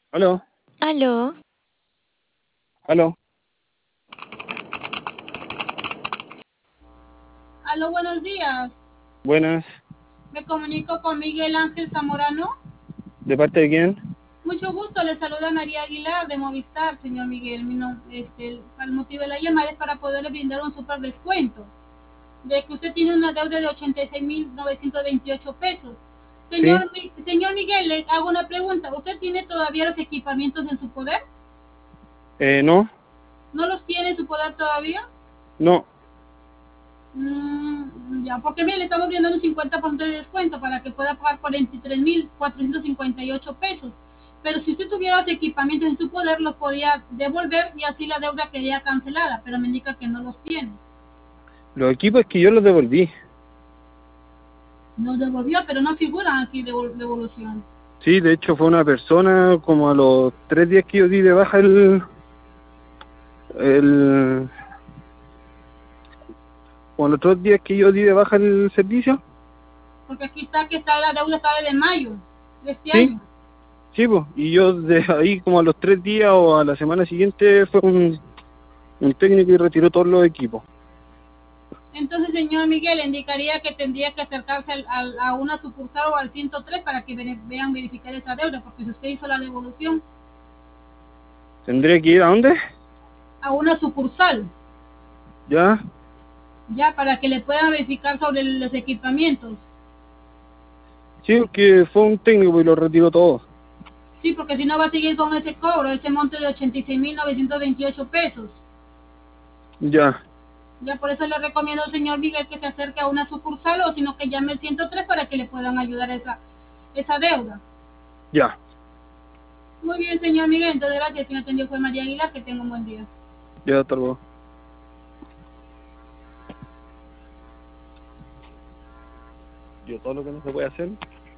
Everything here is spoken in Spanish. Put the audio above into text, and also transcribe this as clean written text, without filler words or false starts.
Aló, Aló, aló, Aló, buenos días. buenas. Me comunico con Miguel Ángel Zamorano. ¿De parte de quién? Mucho gusto, le saluda María Aguilar de Movistar, señor Miguel. El motivo de la llamada es para poderle brindar un super descuento de que usted tiene una deuda de 86.928 pesos. Sí, Señor Miguel, le hago una pregunta. ¿Usted tiene todavía los equipamientos en su poder? no, ¿No los tiene en su poder todavía? no. Ya, porque bien, le estamos viendo un 50% de descuento para que pueda pagar 43.458 pesos. Pero si usted tuviera los equipamientos en su poder, los podía devolver y así la deuda quedaría cancelada, pero me indica que no los tiene. Los equipos es que yo los devolví. Nos devolvió, pero no figuran aquí de devolución. Sí, de hecho fue una persona como a los 3 días que yo di de baja el, como a los 3 días que yo di de baja el servicio. Porque aquí está que está la deuda está de mayo de este Sí, año. sí, pues. Y yo de ahí como a los 3 días o a la semana siguiente fue un técnico y retiró todos los equipos. Entonces, señor Miguel, le indicaría que tendría que acercarse a una sucursal o al 103 para que vean verificar esa deuda, porque si usted hizo la devolución ¿Tendré que ir a dónde? a una sucursal, Ya, ya para que le puedan verificar sobre los equipamientos. sí, que fue un técnico y lo retiró todo. Sí, porque si no va a seguir con ese cobro, ese monto de 86.928 pesos. Ya, Ya por eso le recomiendo al señor Miguel que se acerque a una sucursal o sino que llame al 103 para que le puedan ayudar a esa deuda. ya, Muy bien, señor Miguel, entonces gracias. Quien atendió fue María Aguilar. Que tenga un buen día. ya, hasta luego. Yo todo lo que no se puede hacer.